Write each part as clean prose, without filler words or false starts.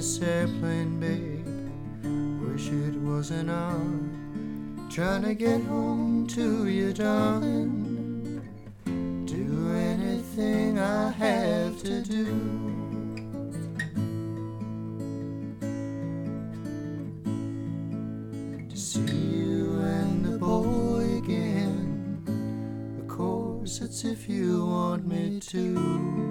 this airplane, babe. Wish it wasn't on. Trying to get home to you, darling. Do anything I have to do. To see you and the boy again. Of course, it's if you want me to.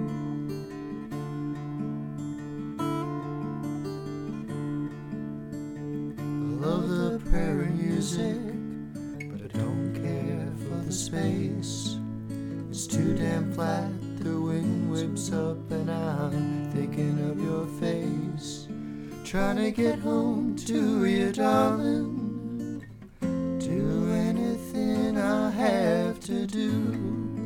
Love the prairie music, but I don't care for the space. It's too damn flat, the wind whips up and I'm thinking of your face. Trying to get home to you, darling. Do anything I have to do.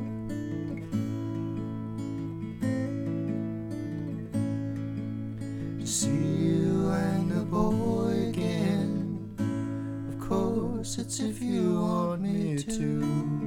To see you and the boy again. Of course, it's if you want me to.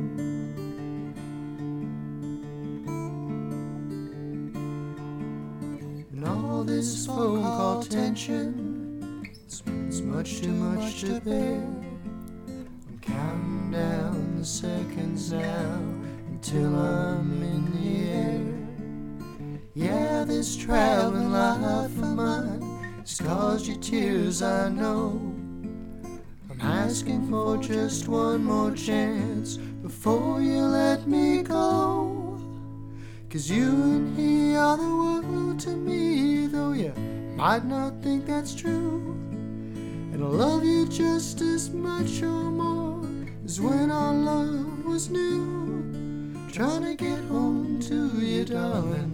And all this phone call tension, it's much too much to bear. I'm counting down the seconds now until I'm in the air. Yeah, this traveling life of mine has caused you tears, I know. I'm asking for just one more chance before you let me go. 'Cause you and he are the world to me, though you might not think that's true. And I love you just as much or more as when our love was new. Trying to get home to you, darling.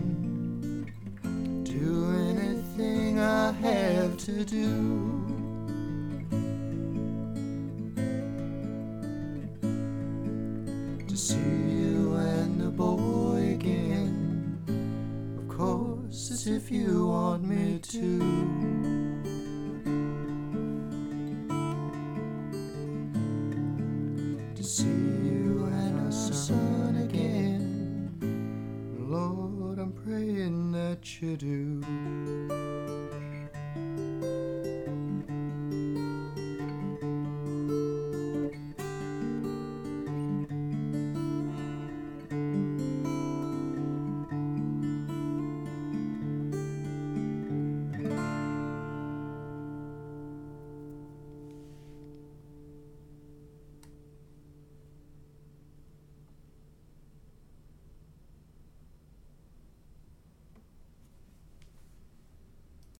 Do anything I have to do. To see you and the boy again. Of course, as if you want me to. To see you and our son again. Lord, I'm praying that you do.